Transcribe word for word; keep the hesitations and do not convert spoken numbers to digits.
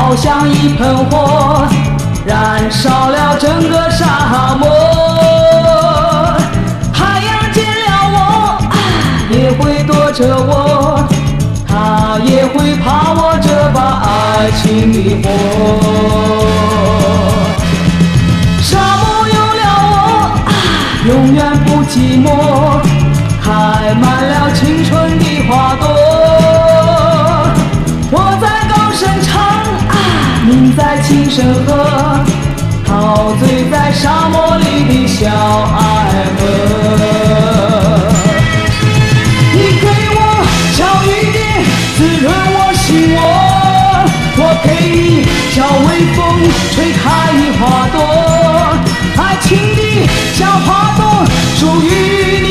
好像一盆火，燃烧了整个沙漠。太阳见了我，也会躲着我，它也会怕我这把爱情的火。沙漠有了我，永远不寂寞，开满了青春的花朵。我在高声唱，你在轻声和，陶醉在沙漠里的小爱河。你给我小雨点，滋润我心窝，我给你小微风，吹开花朵，爱情的小花朵属于你。